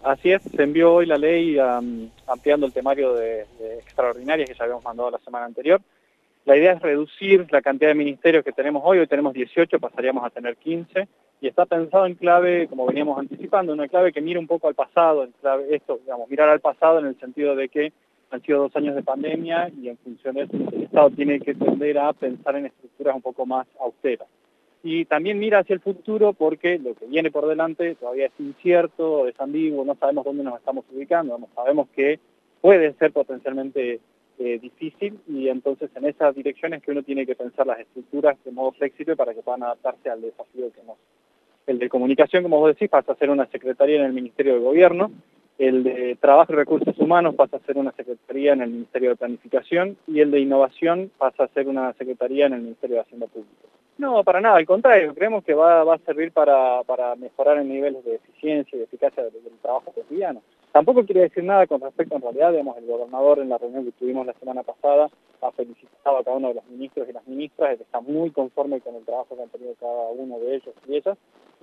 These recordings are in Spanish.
Así es, se envió hoy la ley ampliando el temario de extraordinarias que ya habíamos mandado la semana anterior. La idea es reducir la cantidad de ministerios que tenemos hoy tenemos 18, pasaríamos a tener 15, y está pensado en clave, como veníamos anticipando, una clave que mira un poco al pasado, en clave mirar al pasado en el sentido de que han sido 2 años de pandemia y en función de eso el Estado tiene que tender a pensar en estructuras un poco más austeras. Y también mira hacia el futuro porque lo que viene por delante todavía es incierto, es ambiguo, no sabemos dónde nos estamos ubicando, no sabemos que puede ser potencialmente difícil, y entonces en esas direcciones que uno tiene que pensar las estructuras de modo flexible para que puedan adaptarse al desafío que nos... El de comunicación, como vos decís, pasa a ser una secretaría en el Ministerio de Gobierno, el de Trabajo y Recursos Humanos pasa a ser una secretaría en el Ministerio de Planificación, y el de Innovación pasa a ser una secretaría en el Ministerio de Hacienda Pública. No, para nada, al contrario, creemos que va a servir para mejorar el nivel de eficiencia y de eficacia del trabajo cotidiano. Tampoco quiere decir nada con respecto, en realidad, digamos, el gobernador en la reunión que tuvimos la semana pasada ha felicitado a cada uno de los ministros y las ministras, él está muy conforme con el trabajo que han tenido cada uno de ellos y ellas.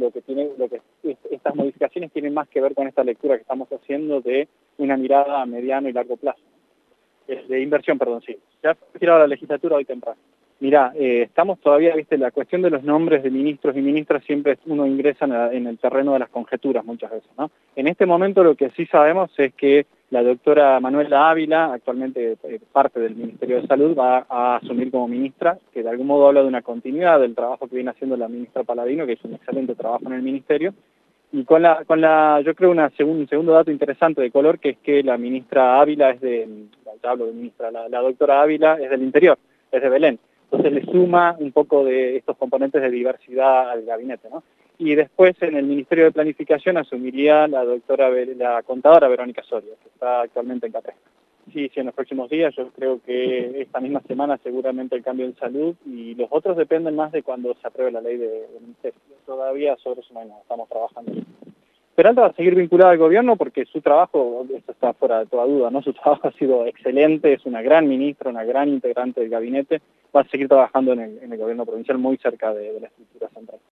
Estas modificaciones tienen más que ver con esta lectura que estamos haciendo de una mirada a mediano y largo plazo. De inversión, perdón, sí. Ya tirado la legislatura hoy temprano. Mirá, estamos todavía, la cuestión de los nombres de ministros y ministras siempre uno ingresa en el terreno de las conjeturas muchas veces, ¿no? En este momento lo que sí sabemos es que la doctora Manuela Ávila, actualmente parte del Ministerio de Salud, va a asumir como ministra, que de algún modo habla de una continuidad del trabajo que viene haciendo la ministra Paladino, que es un excelente trabajo en el Ministerio. Y yo creo un segundo dato interesante de color, que es que la ministra Ávila ya hablo de ministra, la doctora Ávila es del interior, es de Belén. Entonces le suma un poco de estos componentes de diversidad al gabinete, ¿no? Y después en el Ministerio de Planificación asumiría la contadora Verónica Soria, que está actualmente en Capri. Sí, en los próximos días, yo creo que esta misma semana seguramente el cambio en salud, y los otros dependen más de cuando se apruebe la ley de ministerio. Todavía sobre eso no estamos trabajando. Peralta va a seguir vinculada al gobierno porque su trabajo, esto está fuera de toda duda, ¿no? Su trabajo ha sido excelente, es una gran ministra, una gran integrante del gabinete, va a seguir trabajando en el gobierno provincial muy cerca de la estructura central.